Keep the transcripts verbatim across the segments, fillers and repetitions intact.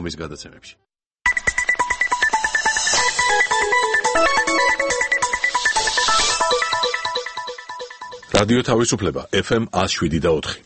ამის გადაცემებში. რადიო თავისუფლება ეფ ემ one oh seven და four.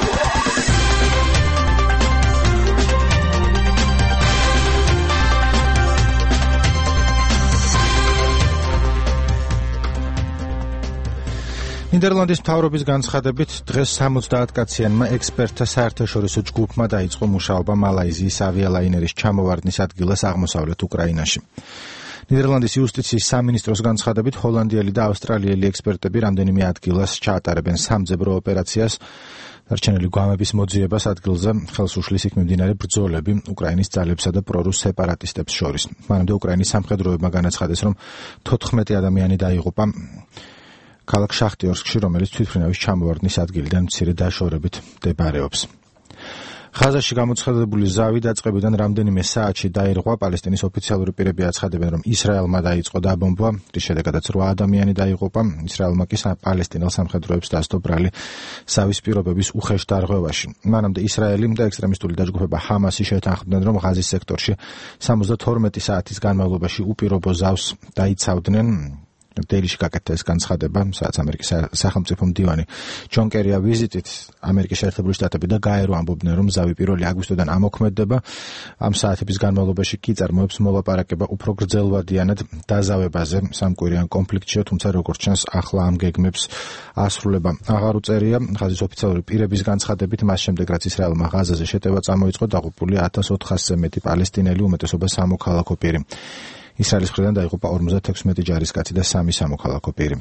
ნიდერლანდის მთავრობის განცხადებით დღეს სამოცდაათ კაციანმა ექსპერტთა საერთაშორისო ჯგუფმა დაიწყო მუშაობა მალაიზიის ავიალაინერის ჩამოვარდნის ადგილას აღმოსავლეთ უკრაინაში. ნიდერლანდის იუსტიციის სამინისტროს განცხადებით ჰოლანდიელი და ავსტრალიელი ექსპერტები რამდენიმე ადგილას ჩაატარებენ სამძებრო ოპერაციას. დარჩენილი გვამების მოძიებას ადგილზე ხელს უშლის იქ მიმდინარე ბრძოლები უკრაინის ძალებსა და პრორუს სეპარატისტებს შორის. მანამდე უკრაინის სამხედროებმა განაცხადეს, რომ თოთხმეტი ადამიანი დაიღუპა ქალაქ შახტიორსკში, რომელიც თვითმფრინავის ჩამოვარდნის ადგილიდან მცირე დაშორებით მდებარეობს. ღაზაში გამოცხადებული ზავი დაწყებიდან რამდენიმე საათში დაირღვა. პალესტინის ოფიციალური პირები აცხადებენ, რომ ისრაელმა დაიწყო დაბომბვა, რის შედეგადაც რვა ადამიანი დაიღუპა. ისრაელმა კი პალესტინელ სამხედროებს დასდო ბრალი ზავის პირობების უხეშ დარღვევაში. მანამდე ისრაელი და ექსტრემისტული დაჯგუფება ჰამასი შეთანხმდნენ, რომ ღაზის სექტორში სამოცდათორმეტი საათის განმავლობაში უპირობო ზავს დაიცავდნენ. დეილიში გაკეთდა ეს განცხადება, სადაც ამერიკის სახელმწიფო მდივანი ჯონ კერია ვიზიტით ამერიკის შეერთებული შტატები და გაერო ამბობდნენ, რომ ზავი პირველი აგვისტოდან ამოქმედდება. ამ საათების განმავლობაში კი წარმოებს მოლაპარაკება უფრო გრძელვადიანად დაზავებაზე სამკვირიან კონფლიქტში, თუმცა როგორც ჩანს, ახლა ამ გეგმებს ასრულება აღარ უწერია. ღაზის ოფიციალური პირების განცხადებით, მას შემდეგ რაც ისრაელმა ღაზაზე შეტევა წამოიწყო, დაღუპულია ათას ოთხასზე მეტი პალესტინელი, უმეტესობა სამოქალაქო პირი. ისრაელის მხრიდან დაიღუპა ორმოცდათექვსმეტი ჯარისკაცი და სამი სამოქალაქო პირი.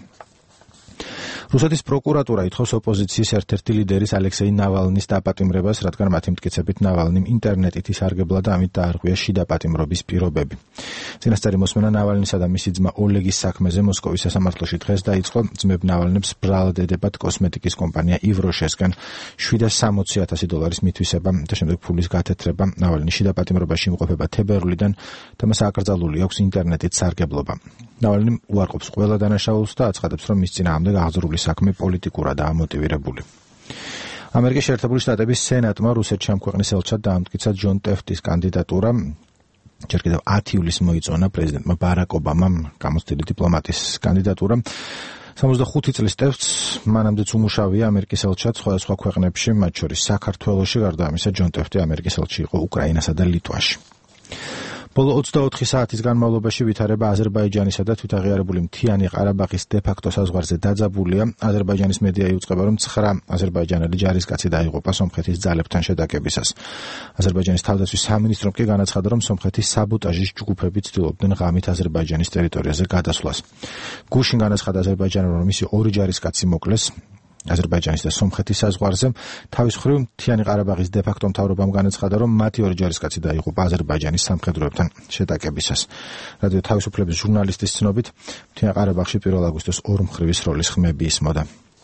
რუსეთის პროკურატურა ითხოვს ოპოზიციის ერთ-ერთი ლიდერის ალექსეი ნავალნის დაპატიმრებას, რადგან მათი მტკიცებით ნავალნიმ ინტერნეტით ისარგებლა და ამით დაარღვია შიდა პატიმრობის პირობები. წინასწარი მოსმენა ნავალნისა და მისი ძმა ოლეგის საქმეზე მოსკოვის სასამართლოში დღეს დაიწყო. ძმებ ნავალნებს ბრალად ედებათ კოსმეტიკის კომპანია ივროშესკენ შვიდას სამოცი ათასი დოლარის მითვისება და შემდეგ ფულის გათეთრება. ნავალნის შიდა პატიმრობაში იმყოფება თებერვლიდან და მას აკრძალული აქვს ინტერნეტით სარგებლობა. ნავალნი უარყოფს ყველა დანაშაულს და აცხადებს, რომ მის წინააღმდეგ აღძრული საქმე პოლიტიკურადაა მოტივირებული. ამერიკის შეერთებული შტატების სენატმა რუსეთში ამ ქვეყნის ელჩად დაამტკიცა ჯონ ტეფტის კანდიდატურა. ჯერ კიდევ ათი ივლისს მოიწონა პრეზიდენტმა ბარაკ ობამამ გამოცდილი დიპლომატის კანდიდატურა. სამოცდახუთი წლის ტეფტს მანამდეც უმუშავია ამერიკის ელჩად სხვადასხვა ქვეყნებში, მათ შორის საქართველოში. გარდა ამისა, ჯონ ტეფტი ამერიკის ელჩი იყო უკრაინასა და ლიტვაში. ბოლო ოცდაოთხი საათის განმავლობაში ვითარება აზერბაიჯანისა და თვითაღიარებული მთიანი ყარაბაღის დე-ფაქტო საზღვარზე დაძაბულია. აზერბაიჯანის მედია იუწყება, რომ ცხრა აზერბაიჯანელი ჯარისკაცი დაიღუპა სომხეთის ძალებთან შეტაკებისას. აზერბაიჯანის თავდაცვის სამინისტრომ კი განაცხადა, რომ სომხეთის საბოტაჟის ჯგუფები ცდილობდნენ ღამით აზერბაიჯანის ტერიტორიაზე გადასვლას. გუშინ განაცხადა აზერბაიჯანმა, რომ მისი ორი ჯარისკაცი მოკლეს აზერბაიჯანის და სომხეთის საზღვარზე. თავის მხრივ მთიანი ყარაბაღის დე-ფაქტო მთავრობამ განაცხადა, რომ მათი ორი ჯარისკაცი დაიღუპა აზერბაიჯანის სამხედროებთან შეტაკებისას. რადიო თავისუფლების ჟურნალისტის ცნობით, მთიან ყარაბაღში პირველ აგვისტოს ორმხრივის როლის ხმები ისმოდა.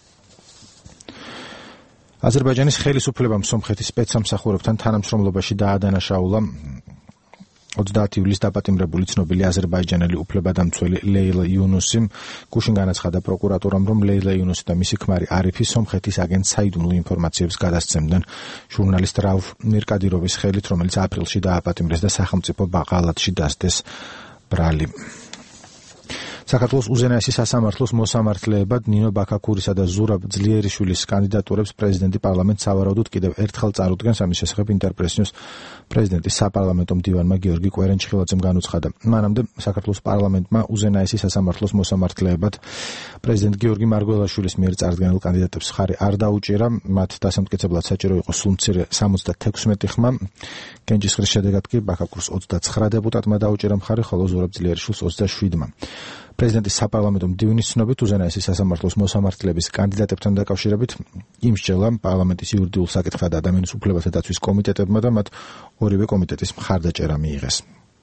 აზერბაიჯანის ხელისუფლებამ სომხეთის სპეცსამსახურებთან თანამშრომლობაში დაადანაშაულა ოცდაათი ივლისს დაპატიმრებული ცნობილი აზერბაიჯანელი უფლებადამცველი ლეილა იუნუსი. გუშინ განაცხადა პროკურატურამ, რომ ლეილა იუნუსი და მისი ქმარი არიფი სომხეთის აგენტ საიდუნულ ინფორმაციებს გადასცემდნენ ჟურნალისტ რაუფ მირკადიროვის ხელით, რომელიც აპრილში დააპატიმრეს და სახელმწიფო ბაღალათში დასდეს ბრალი. საქართველოს უზენაესი სასამართლოს მოსამართლეებად ნინო ბაქაქურისა და ზურაბ ძლიერიშვილის კანდიდატურებს პრეზიდენტი პარლამენტს სავარაუდოდ კიდევ ერთხელ წარუდგენს. ამის შესახებ ინტერპრესს პრეზიდენტის საპარლამენტო მდივანმა გიორგი კვერენჩხილაძემ განუცხადა. მანამდე საქართველოს პარლამენტმა უზენაესი სასამართლოს მოსამართლეებად პრეზიდენტ გიორგი მარგველაშვილის მიერ წარდგენილ კანდიდატებს ხარი არ დაუჭირა. მათ დასამტკიცებლად საჭირო იყო სულ მცირე სამოცდათექვსმეტი ხმა. კენჭისყრის შედეგად კი ბაქაქურს ოცდაცხრა დეპუტატმა დაუჭირა მხარი, ხოლო ზურაბ ძლიერიშვილს ოცდაშვიდმა. პრეზიდენტის საპარლამენტო მდივნის ცნობით უზენაესი სასამართლოს მოსამართლეების კანდიდატებთან დაკავშირებით იმსჯელა პარლამენტის იურიდიულ საკითხთა და ადამიანის უფლებათა დაცვის კომიტეტებმა და მათ ორივე კომიტეტის მხარდაჭერა მიიღეს.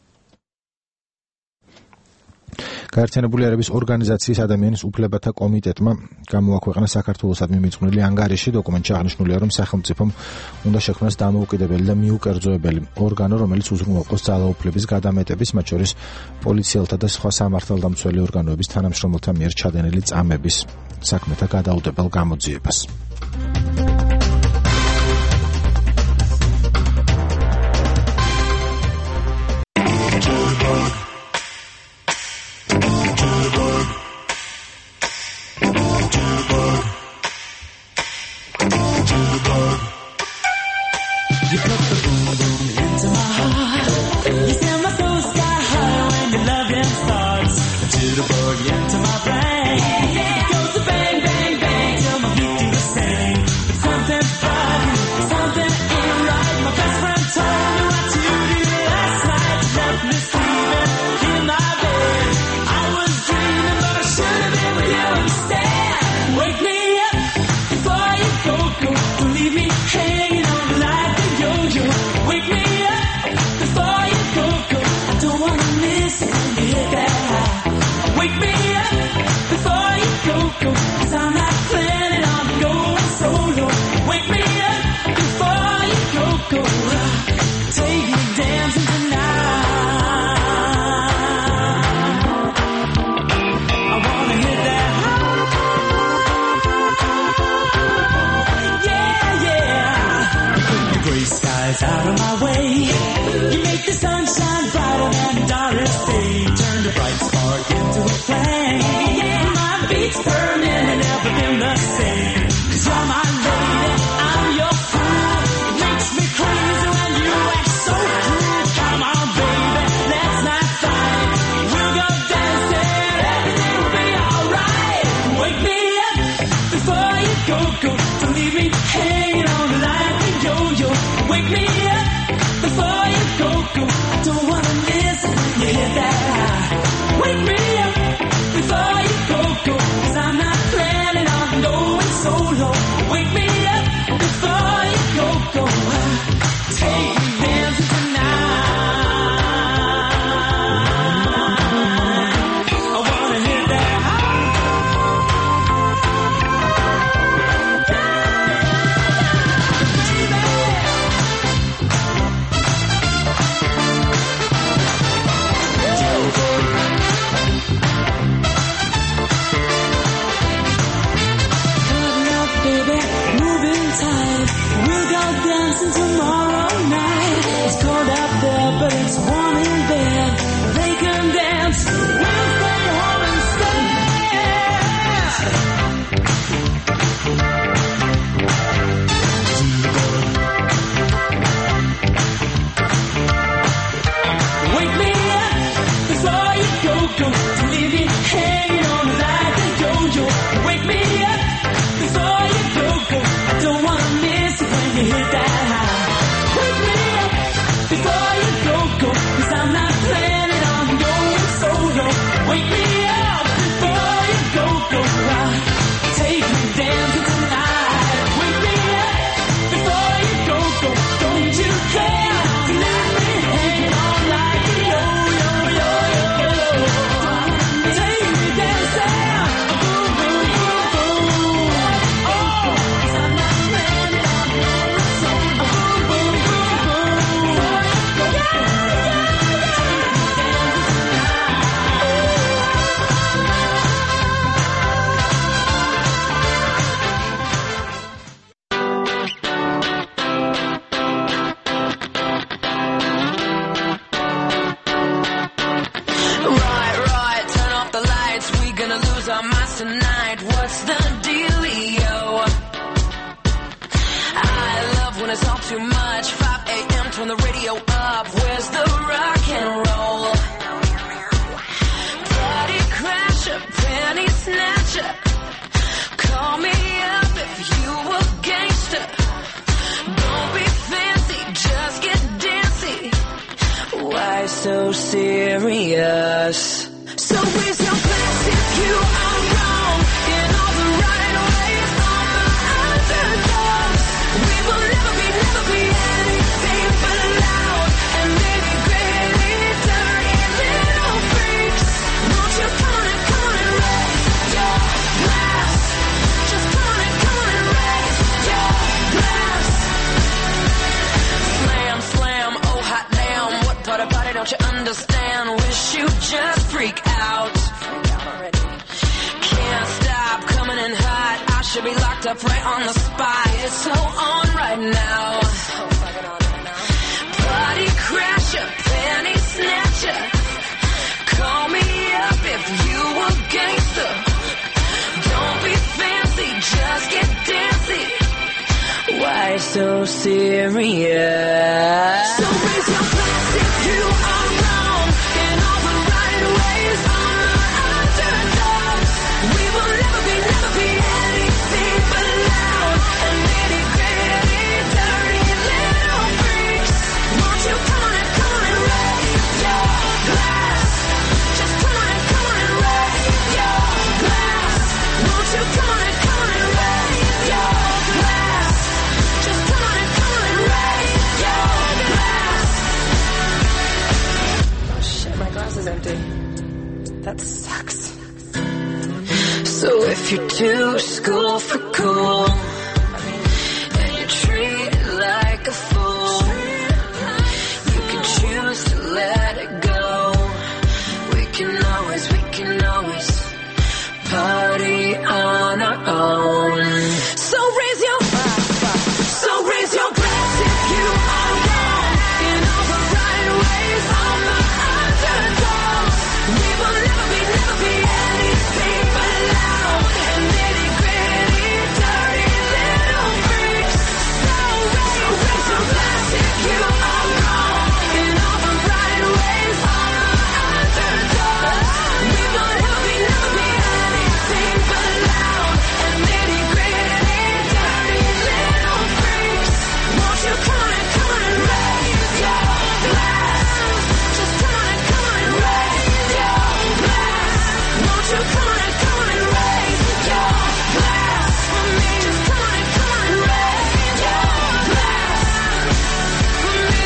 გაერთიანებული ერების ორგანიზაციის ადამიანის უფლებათა კომიტეტმა გამოაქვეყნა საქართველოსადმი მიძღვნილი ანგარიში. დოკუმენტში აღნიშნულია, რომ სახელმწიფომ უნდა შექმნას დამოუკიდებელი და მიუკერძოებელი ორგანო, რომელიც უზრუნველყოს ძალაუფლების გადამეტების, მათ შორის პოლიციელთა და სხვა სამართალდამცველი ორგანოების თანამშრომელთა მიერ ჩადენილი წამების საქმეთა გადაუდებელ გამოძიებას. Where's the rock and roll? Party crasher, penny snatcher. Call me up if you a gangster. Don't be fancy, just get dancy. Why so serious? So raise your glass if you are wrong in all the right ways. On the underdogs, we will never be, never be anything but loud and maybe gritty, dirty little freaks. Won't you come on and come on and raise your glass? Just come on and come on and raise your glass. Slam, slam, oh hot damn, what part of body don't you understand? Wish you just freak out. Can't stop coming in hot. I should be locked up right on the spot. It's so on right now. Party crasher, penny snatcher. Call me up if you a gangster. Don't be fancy, just get dancy. Why so serious? So raise your glass if you are wrong in all the right ways. On the underdogs, we will never be, never be anything but loud and nitty gritty, dirty little freaks. Won't you come on and come on and raise your glass? Just come on and come on and raise your glass. Won't you come on and come on and raise your glass? Just come on and come on and raise your glass. Oh shit, my glass is empty. That sucks. So if you're too school for cool and you treat it like a fool, you can choose to let it go. We can always, we can always party on our own. So raise your, so raise your glass if you are wrong in all the right ways. On the underdogs, we will never be, never be anything but loud and nitty gritty, dirty little freaks. So raise, so raise your glass if you are wrong in all the right ways. On the underdogs, we will never be, never be anything but loud and nitty gritty, dirty little freaks. Won't you come on and come on and raise your glass? Just come on and come on and raise your glass. Won't you come on and come on and raise your glass for me? Just come on and come on and raise your glass for me.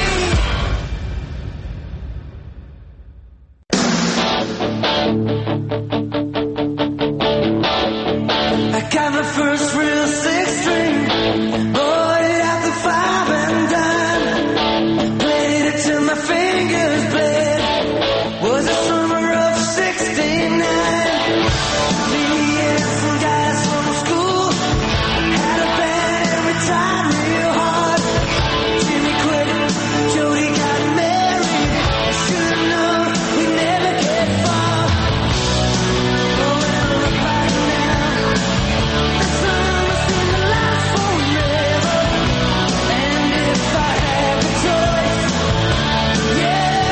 I got my first real six string, bought it at the five and dime, played it till my fingers bled. Was the summer of sixty-nine. Me and some guys from school had a band and we tried real hard. Jimmy quit, Jody got married. I should've known we'd never get far. Oh, well, look back now. That summer seemed to last forever. And if I had the choice, yeah,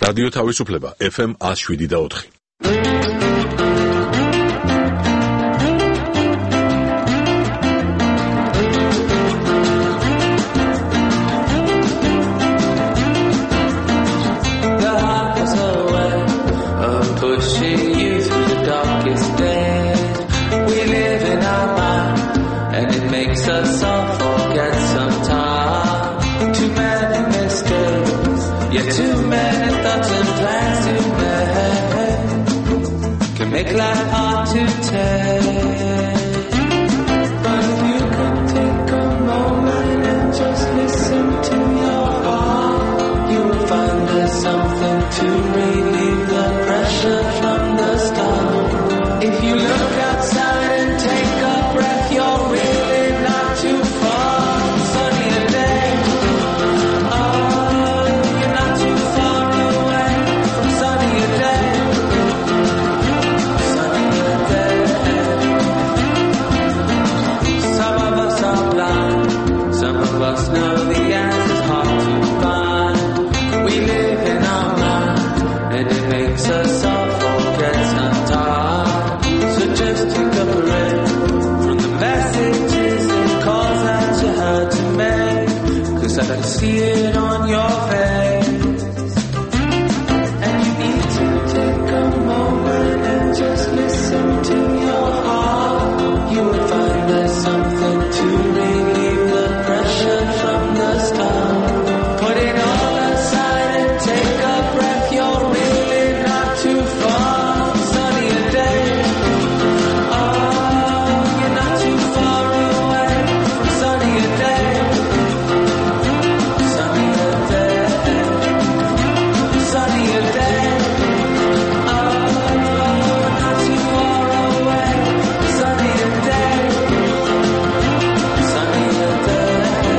რადიო თავისუფლება ეფ ემ one oh seven და four. Make life hard to take. But if you could take a moment and just listen to your heart, you will find there's something to relieve the pressure from the start. If you look outside and take a breath, you're really not too far. Sunny day. Oh, you're not too far away from sunny day. Of us know the answer's hard to find. We live in our mind, and it makes us all forget sometimes. So just take a breath from the messages and calls that you had to make, 'cause I can see it on your face. And you need to take a moment and just listen to your heart. You will find there's something to relieve the pressure from the start. Put it all aside and take a breath. You're really not too far. Sunny day. Oh, you're not too far away from sunny day. Sunny day. Sunny day. Oh, not too far away. Sunny day. Sunny day.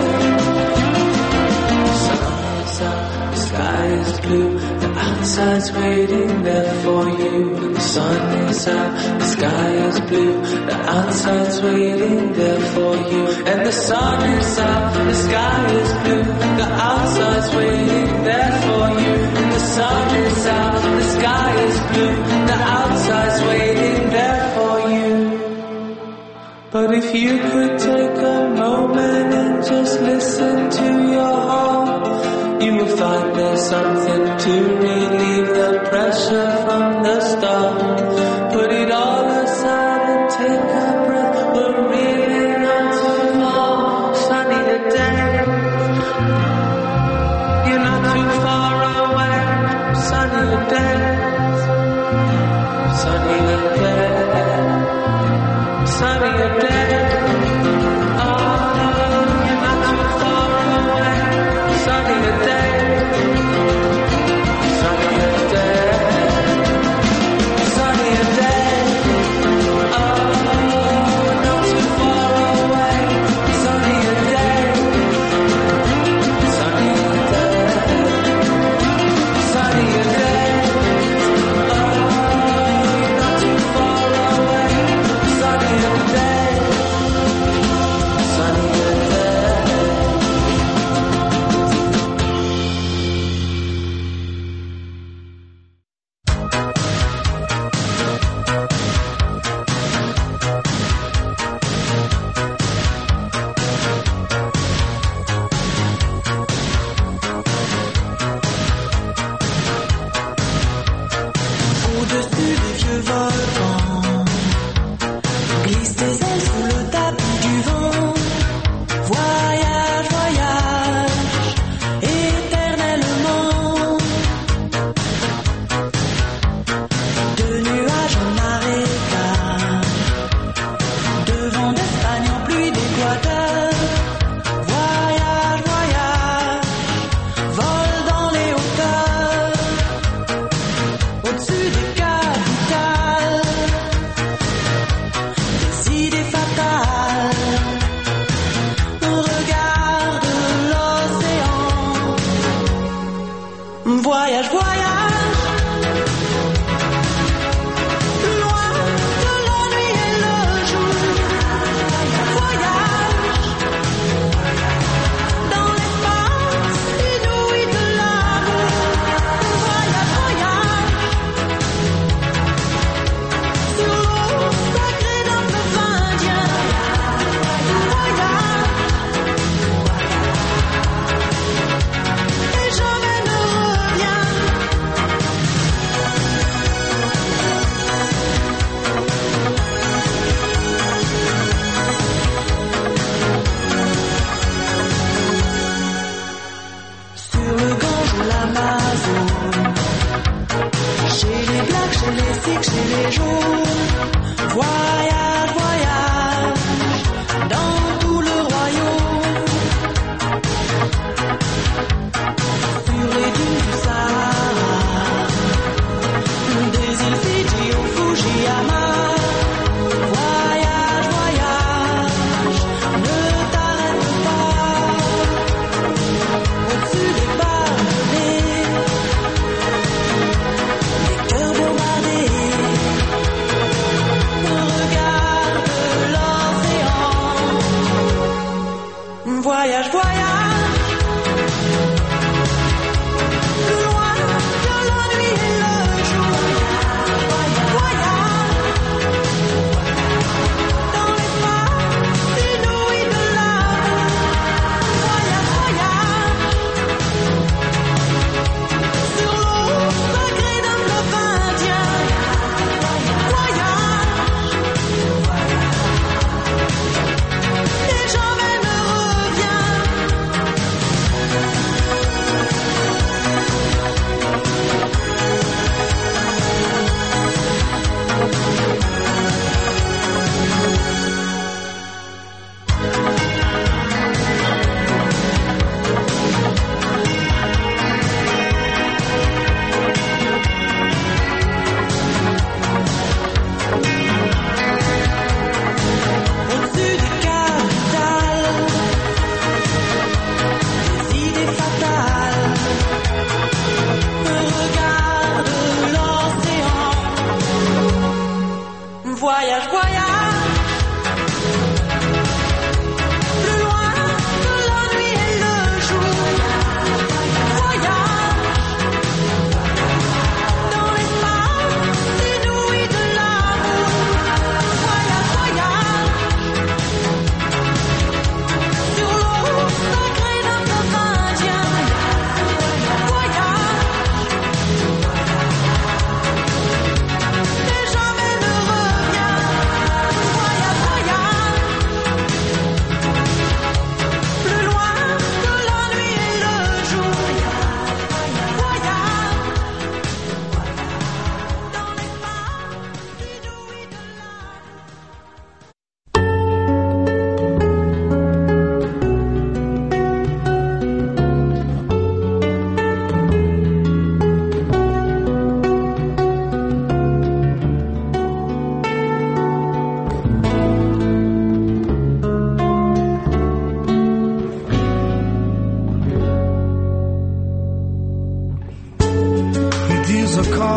The sky is blue, the outside's waiting there for you. The sun is out, the sky is blue, the outside's waiting there for you. And the sun is out, the sky is blue, the outside's waiting there for you. And the sun is out, the sky is blue, the outside's waiting there for you. But if you could take a moment and just listen to your heart, you will find there's something to relieve the pressure from the start. Put it all aside and take a breath. We're really not too far. Sunny today. You're not too far away. Sunny today. Sunny today. Sunny today. Sunny day.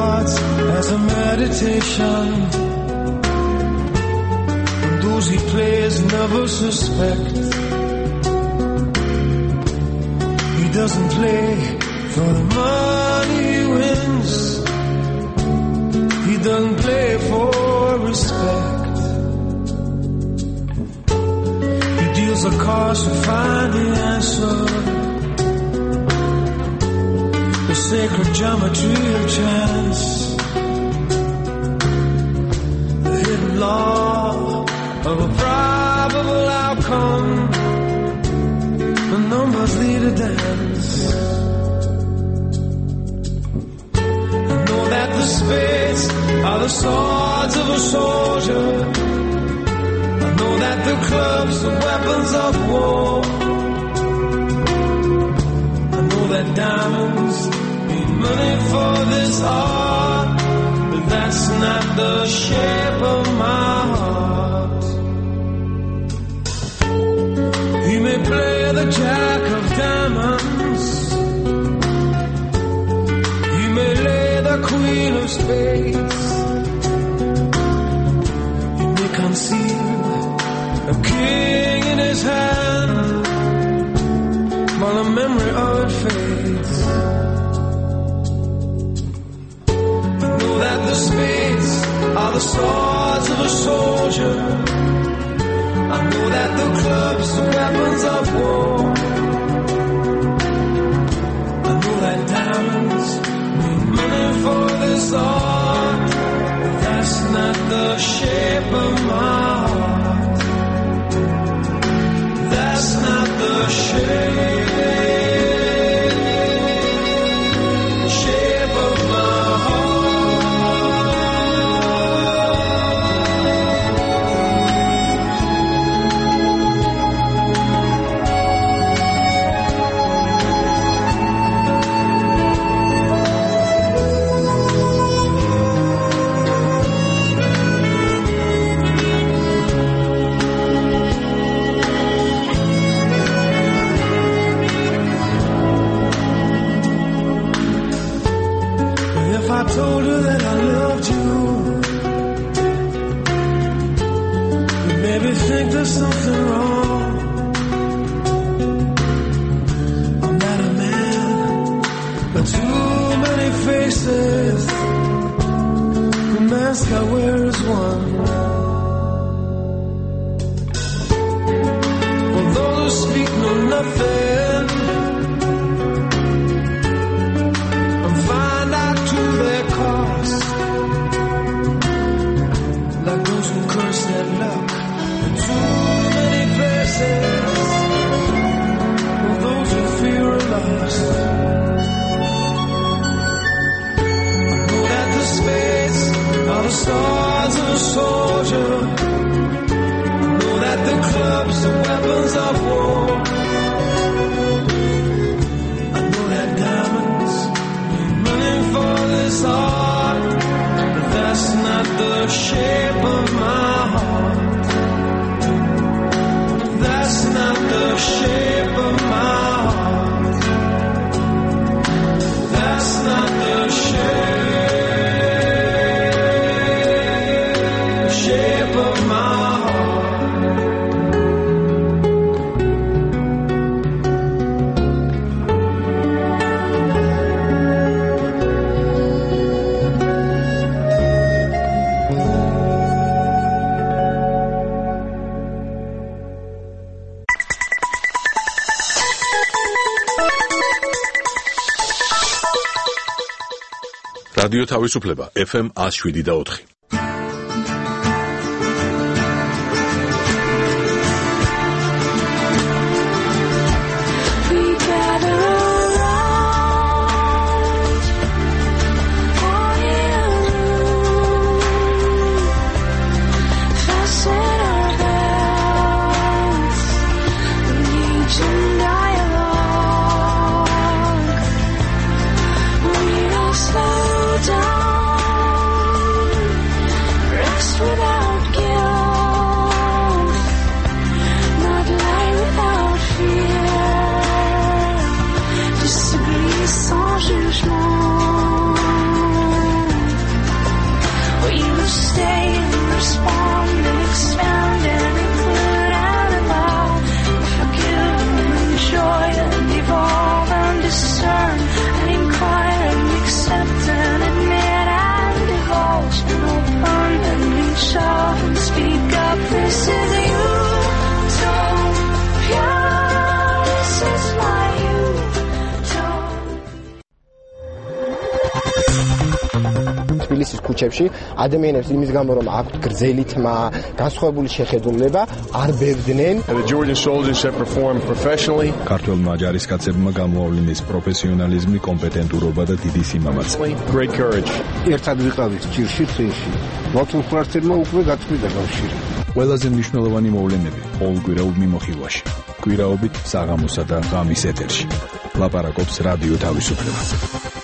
hearts as a meditation. And those he plays never suspect. He doesn't play for the money he wins. He doesn't play for respect. He deals the cards to find the answer. The sacred geometry of chance. The hidden law of a probable outcome. The numbers lead a dance. I know that the spades are the swords of a soldier. I know that the clubs are weapons of war. I know that diamonds need money for this art, but that's not the shape of my heart. He may play the jack of diamonds. He may lay the queen of spades. He may conceal a king in his hand while the memory of it fades. I know that the spades are the swords of a soldier. I know that the clubs are weapons of war. I know that diamonds need money for this art, but that's not the shape of my heart. That's not the shape, shape of my I told her that I loved you, you maybe think there's something wrong. I'm not a man, but too many faces. The mask I wear is one. For those who speak know nothing and find out to their cost, like those who curse their luck in too many places, or those who fear are lost. I know that the spades are the swords of a soldier. I know that the clubs are weapons of war. I know that diamonds need money for this art, but that's not the shape of my heart. That's not the shape of my heart. That's not the shape, shape of my heart. რადიო თავისუფლება ეფ ემ one oh seven და four. Slow down. თბილისის ქუჩებში ადამიანებს იმის გამო რომ აქვთ გრძელი თმა, განსხვავებული შეხედულება, არ ბევდნენ. The Georgian soldiers have performed professionally. ქართველმა ჯარისკაცებმა გამოავლინეს პროფესიონალიზმი, კომპეტენტურობა და დიდი სიმამაცე. Great courage. ერთად ვიყავით ჭირში წინში. მოცულხვარტერმა უკვე გაწყვიტა კავშირი. ყველაზე მნიშვნელოვანი მოვლენები ყოველკვირეულ მიმოხილვაში. კვირაობით საღამოსა და ღამის ეთერში. ლაპარაკობს რადიო თავისუფლება.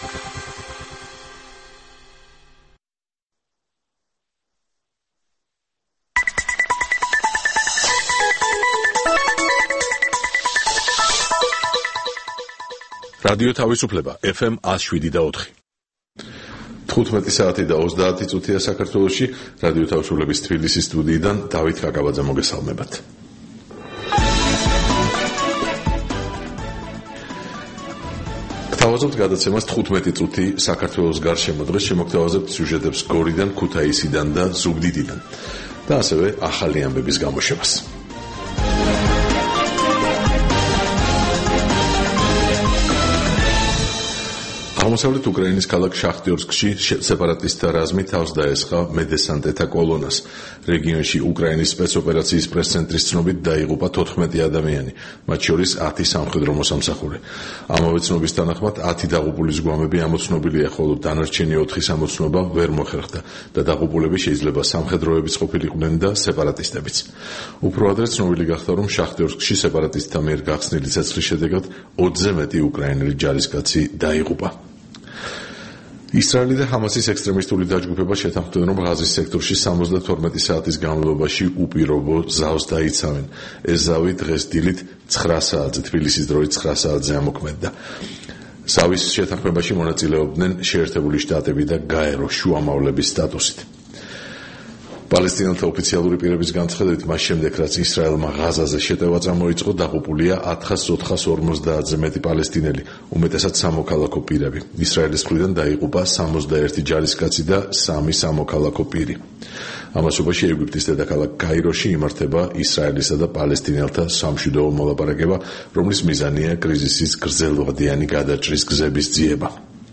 რადიო თავისუფლება F M one oh seven და four. თხუთმეტი საათი და ოცდაათი წუთია საქართველოში. რადიო თავისუფლების თბილისის სტუდიიდან დავით კაკაბაძე მოგესალმებათ. გთავაზობთ გადაცემას თხუთმეტი წუთი საქართველოს გარშემო. დღეს შემოგთავაზებთ სიუჟეტებს გორიდან, ქუთაისიდან და ზუგდიდიდან და ასევე ახალი ამბების გამოშვებას. აღმოსავლეთ უკრაინის ქალაქ შახტიორსკში სეპარატისტთა რაზმი თავს დაესხა მედესანტეთა კოლონას. რეგიონში უკრაინის სპეცოპერაციის პრეს-ცენტრის ცნობით დაიღუპა თოთხმეტი ადამიანი, მათ შორის ათი სამხედრო მოსამსახურე. ამავე ცნობის თანახმად ათი დაღუპულის გვამები ამოცნობილია, ხოლო დანარჩენი ოთხის ამოცნობა ვერ მოხერხდა და დაღუპულები შეიძლება სამხედროების ყოფილიყვნენ და სეპარატისტებიც. უფრო ადრე ცნობილი გახდა, რომ შახტიორსკში სეპარატისტთა მიერ გახსნილი ცეცხლის შედეგად ოცზე მეტი უკრაინელი ჯარისკაცი დაიღუპა. ისრაელი და ჰამასის ექსტრემისტული დაჯგუფება შეთანხმდნენ, რომ ღაზის სექტორში სამოცდათორმეტი საათის განმავლობაში უპირობო ზავს დაიცავენ. ეს ზავი დღეს დილით ცხრა საათზე, თბილისის დროით ცხრა საათზე ამოქმედდა. ზავის შეთანხმებაში მონაწილეობდნენ შეერთებული შტატები და გაერო შუამავლების სტატუსით. პალესტინელთა ოფიციალური პირების განცხადებით, მას შემდეგ, რაც ისრაელმა ღაზაზე შეტევა წამოიწყო, დაღუპულია ათას ოთხას ორმოცდაათზე მეტი პალესტინელი, უმეტესად სამოქალაქო პირები. ისრაელის მხრიდან დაიღუპა სამოცდაერთი ჯარისკაცი და სამი სამოქალაქო პირი. ამასობაში ეგვიპტის დედაქალაქ კაიროში იმართება ისრაელისა და პალესტინელთა სამშვიდობო მოლაპარაკება, რომლის მიზანია კრიზისის გრძელვადიანი გადაჭრის გზების ძიება.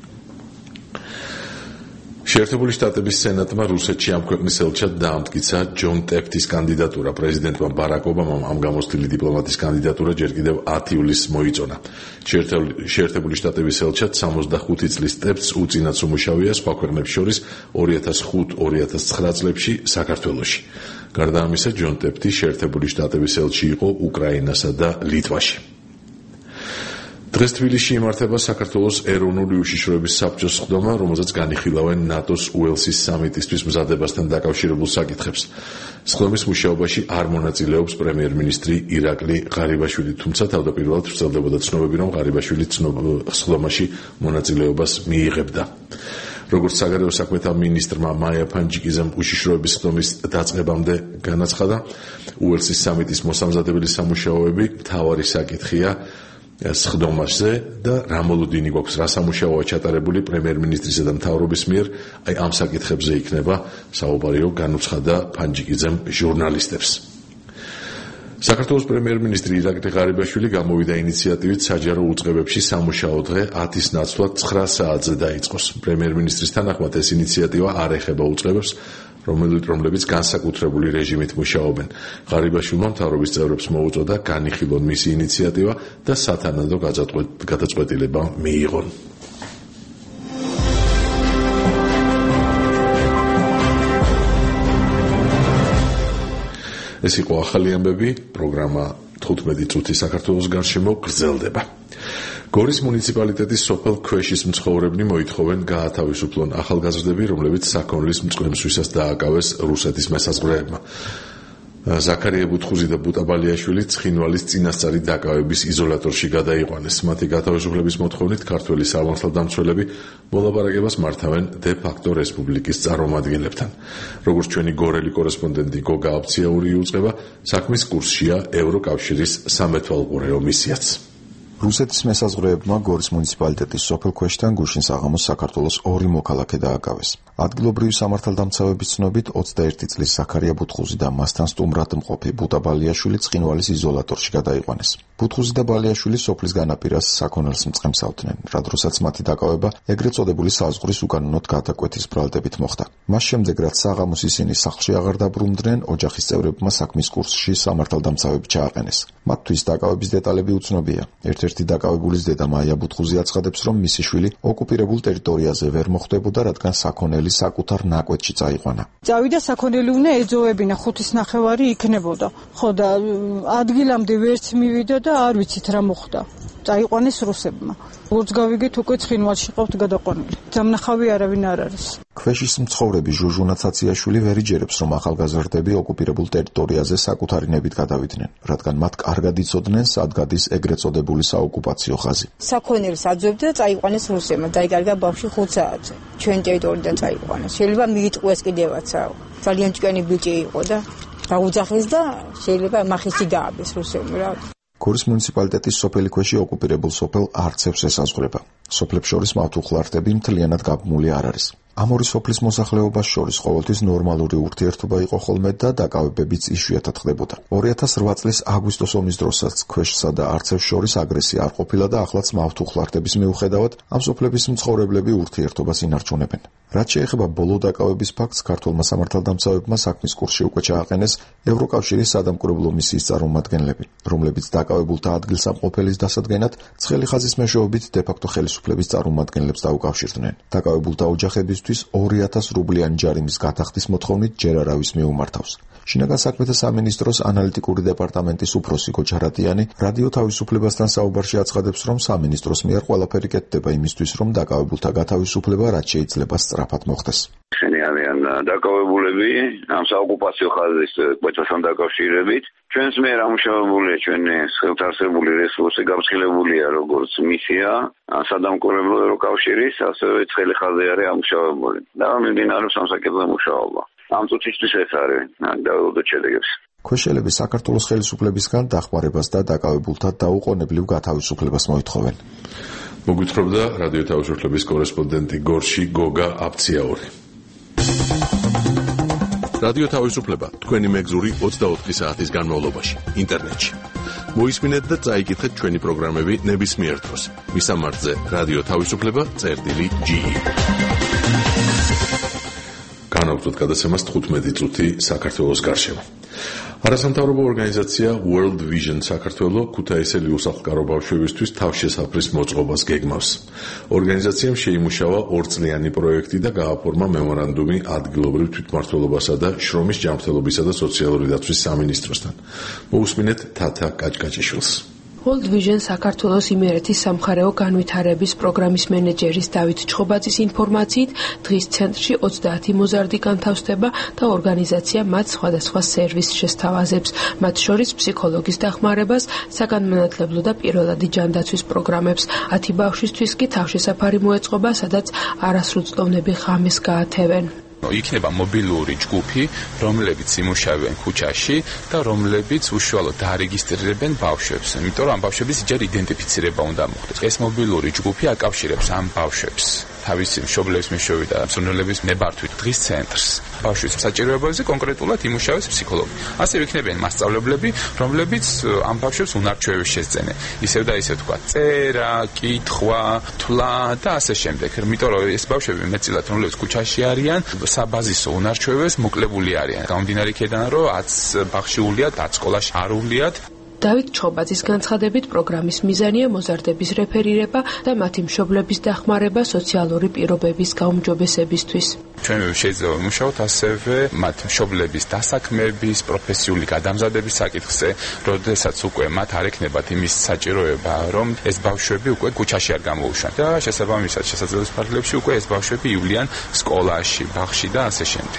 შეერთებული შტატების სენატმა რუსეთში ამ ქვეყნის ელჩად დაამტკიცა ჯონ ტეფტის კანდიდატურა. პრეზიდენტმა ბარაკ ობამამ ამ გამოცდილი დიპლომატის კანდიდატურა ჯერ კიდევ ათი ივლისს მოიწონა. შეერთებული შტატების ელჩად სამოცდახუთი წლის ტეფტს უწინაც უმუშავია სხვა ქვეყნებს შორის ორი ათას ხუთი ორი ათას ცხრა წლებში საქართველოში. გარდა ამისა, ჯონ ტეფტი შეერთებული შტატების ელჩი იყო უკრაინასა და ლიტვაში. დღეს თბილისში იმართება საქართველოს ეროვნული უშიშროების საბჭოს სხდომა, რომელზეც განიხილავენ ნატოს უელსის სამიტისთვის მზადებასთან დაკავშირებულ საკითხებს. სხდომის მუშაობაში არ მონაწილეობს პრემიერ-მინისტრი ირაკლი ღარიბაშვილი, თუმცა თავდაპირველად ვრცელდებოდა ცნობები, რომ ღარიბაშვილი სხდომაში მონაწილეობას მიიღებდა. როგორც საგარეო საქმეთა მინისტრმა მაია ფანჯიკიზემ უშიშროების სხდომის დაწყებამდე განაცხადა, უელსის სამიტის მოსამზადებელი სამუშაოები მთავარი საკითხია სხდომაზე და რა მოლოდინი გვაქვს, რა სამუშაოა ჩატარებული პრემიერ-მინისტრისა და მთავრობის მიერ, აი ამ საკითხებზე იქნება საუბარიო, განუცხადა ფანჯიკიძემ ჟურნალისტებს. საქართველოს პრემიერ-მინისტრი ირაკლი ღარიბაშვილი გამოვიდა ინიციატივით საჯარო უწყებებში სამუშაო დღე ათის ნაცვლად ცხრა საათზე დაიწყოს. პრემიერ-მინისტრის თანახმად ეს ინიციატივა არ ეხება უწყებებს, რომლებიც განსაკუთრებული რეჟიმით მუშაობენ. ღარიბაშვილმა მთავრობის წევრებს მოუწოდა განიხილონ მისი ინიციატივა და სათანადო გადაწყვეტილება მიიღონ. ეს იყო ახალი ამბები, პროგრამა თხუთმეტი წუთი საქართველოს გარშემო გრძელდება. გორის მუნიციპალიტეტის სოფელ ქვეშის მცხოვრებნი მოითხოვენ გაათავისუფლონ ახალგაზრდები, რომლებიც საქონლის მწყემსვისას დააკავეს რუსეთის მესაზღვრეებმა. ზაქარია ბუთხუზი და ბუტა ბალიაშვილი ცხინვალის წინასწარი დაკავების იზოლატორში გადაიყვანეს. მათი გათავისუფლების მოთხოვნით ქართველი სამართალდამცველები მოლაპარაკებას მართავენ დე-ფაქტო რესპუბლიკის წარმომადგენლებთან. როგორც ჩვენი გორელი კორესპონდენტი გოგა აფციაური იუწყება, საქმის კურსშია ევროკავშირის სამეთვალყურეო მისიაც. რუსეთის მესაზღვრეებმა გორის მუნიციპალიტეტის სოფელ ქვეშთან გუშინ საღამოს საქართველოს ორი მოქალაქე დააკავეს. ადგილობრივი სამართალდამცავების ცნობით ოცდაერთი წლის ზაქარია ბუთხუზი და მასთან სტუმრად მყოფი ბუტა ბალიაშვილი ცხინვალის იზოლატორში გადაიყვანეს. ბუთხუზი და ბალიაშვილი სოფლის განაპირას საქონელს მწყემსავდნენ, რა დროსაც მათი დაკავება ეგრეთ წოდებული საზღვრის უკანონოდ გადაკვეთის ბრალდებით მოხდა. მას შემდეგ, რაც საღამოს ისინი სახლში აღარ დაბრუნდნენ, ოჯახის წევრებმა საქმის კურსში სამართალდამცავები ჩააყენეს. მათთვის დაკავების დეტალები უცნობია. ერთ-ერთი დაკავებულის დედა მაია ბუთხუზი აცხადებს, რომ მისი შვილი ოკუპირებულ ტერიტორიაზე ვერ მოხვდებოდა, რადგან საქონელი საკუთარ ნაკვეთში წაიყვანა. წავიდა საქონელი უნდა ეძოვებინა, ხუთის ნახევარი იქნებოდა. ხო და ადგილამდე ვერც მივიდა და არ ვიცით რა მოხდა. წაიყვანეს რუსებმა. როგორც გავიგეთ, უკვე ცხინვალში ყავთ გადაყვანილი. დამნახავი არავინ არ არის. ქვეშის მცხოვრები ჟუჟუნა ცაციაშვილი ვერ იჯერებს, რომ ახალგაზრდები ოკუპირებულ ტერიტორიაზე საკუთარი ნებით გადავიდნენ, რადგან მათ კარგად იცოდნენ, სად გადის ეგრეთ წოდებული საოკუპაციო ხაზი. საქონელს აძვებდა და წაიყვანეს რუსებმა, დაიკარგა ბავშვი ხუთ საათზე. ჩვენ ტერიტორიიდან წაიყვანეს. შეიძლება მიიტყვეს კიდევაც, ძალიან ჭკვიანი ბიჭი იყო და დაუძახეს და შეიძლება მახისი გააბეს რუსებმა რა. გორის მუნიციპალიტეტის სოფელი ქვეში ოკუპირებულ სოფელ არცევს ესაზღვრება. სოფლებს შორის მავთუხლართები მთლიანად გაბმული არ არის. ამ ორი სოფლის მოსახლეობას შორის ყოველთვის ნორმალური ურთიერთობა იყო ხოლმე და დაკავებებიც იშვიათად ხდებოდა. ორი ათას რვა წლის აგვისტოს ომის დროსაც ქვეშსა და არცევს შორის აგრესია არ ყოფილა და ახლაც მავთუხლართების მიუხედავად ამ სოფლების მცხოვრებლები ურთიერთობას ინარჩუნებენ. რაც შეეხება ბოლო დაკავების ფაქტს, ქართველმა სამართალდამცავებმა საქმის კურსში უკვე ჩააყენეს ევროკავშირის სადამკვირვებლო მისიის წარმომადგენლები, რომლებიც დაკავებულთა ადგილსამყოფელის დასადგენად ცხელი ხაზის მეშვეობით დე-ფაქტო ხელისუფლების წარმომადგენლებს დაუკავშირდნენ. დაკავებულთა ოჯახების ორი ათას რუბლიანი ჯარიმის გათახდის მოთხოვნით ჯერ არავის მიუმართავს. შინაგან საქმეთა სამინისტროს ანალიტიკური დეპარტამენტის უფროსი გოჩარატიანი რადიო თავისუფლებასთან საუბარში აცხადებს, რომ სამინისტროს მიერ ყველაფერი კეთდება იმისთვის, რომ დაკავებულთა გათავისუფლება რაც შეიძლება სწრაფად მოხდეს. ხენი არიან დაკავებულები ამ საოკუპაციო ხაზის კვეთასთან დაკავშირებით. ჩვენს მიერ ამუშავებულია ჩვენი ხელთარსებული რესურსი გავრცელებულია როგორც მისია, სადამკვირვებლო ევროკავშირის, ასევე ცხელი ხაზი არის ამუშავებული. და მიმდინარეობს სამსაკითხო მუშაობა. ამ წუთისთვის ეს არის დაუდოთ შედეგებს. ქვეშელები საქართველოს ხელისუფლებისგან დახმარებას და დაკავებულთა დაუყოვნებლივ გათავისუფლებას მოითხოვენ. მოგვითხრობდა რადიო თავისუფლების კორესპონდენტი გორში გოგა აფციაური. რადიო თავისუფლება თქვენი მეგზური ოცდაოთხი საათის განმავლობაში ინტერნეტში. მოისმინეთ და წაიკითხეთ ჩვენი პროგრამები ნებისმიერ დროს. მისამართზე რადიო თავისუფლება წერტილი ჯი. განავრცოთ გადაცემას თხუთმეტი წუთი საქართველოს გარშემო. არასამთავრობო ორგანიზაცია World Vision საქართველო ქუთაისელი უსახლკარო ბავშვებისთვის თავშესაფრის მოწყობას გეგმავს. ორგანიზაციამ შეიმუშავა ორწლიანი პროექტი და გააფორმა მემორანდუმი ადგილობრივ თვითმმართველობასა და შრომის ჯანმრთელობისა და სოციალური დაცვის სამინისტროსთან. მოусმინეთ თათა კაჭკაჭიშვილს. World Vision საქართველოს იმერეთის სამხარეო განვითარების პროგრამის მენეჯერის დავით ჩხობაძის ინფორმაციით, დღის ცენტრში ოცდაათი მოზარდი განთავსდება და ორგანიზაცია მათ სხვადასხვა სერვისს შესთავაზებს, მათ შორის ფსიქოლოგის დახმარებას, საგანმანათლებლო და პირველადი ჯანდაცვის პროგრამებს. ათი ბავშვისთვის კი თავშესაფარი მოეწყობა, სადაც არასრულწლოვნები ღამეს გაათევენ. იქნება მობილური ჯგუფი, რომლებიც იმუშავებენ ქუჩაში და რომლებიც უშუალოდ დაარეგისტრირებენ ბავშვებს. იმიტომ რომ ამ ბავშვების ჯერ იდენტიფიცირება უნდა მოხდეს. ეს მობილური ჯგუფი აკავშირებს ამ ბავშვებს თავისი მშობლების მეშვეობით და მზრუნველების ნებართვით დღის ცენტრს. ბავშვის საჭიროებებზე კონკრეტულად იმუშავებს ფსიქოლოგი. ასევე იქნებიან მასწავლებლები, რომლებიც ამ ბავშვებს უნარჩვევებს შესძენენ. ისევ და ისევ თქვა, წერა, კითხვა, თვლა და ასე შემდეგ. იმიტომ რომ ეს ბავშვები მეტწილად რომლებიც ქუჩაში არიან, საბაზისო უნარჩვევებს მოკლებული არიან. გამომდინარე იქედან, რომ ათს ბაღში უვლიათ, ათს სკოლაში არ უვლიათ. დავით ჩხობაძის განცხადებით პროგრამის მიზანია მოზარდების რეფერირება და მათი მშობლების დახმარება სოციალური პირობების გაუმჯობესებისთვის. ჩვენ შეიძლება ვიმუშაოთ ასევე მათ მშობლების დასაქმების, პროფესიული გადამზადების საკითხზე, როდესაც უკვე მათ არ ექნებათ იმის საჭიროება, რომ ეს ბავშვები უკვე ქუჩაში არ გამოუშვან და შესაბამისად შესაძლებელი ფარგლებში უკვე ეს ბავშვები ივლიან სკოლაში, ბაღში და ასე შემდეგ.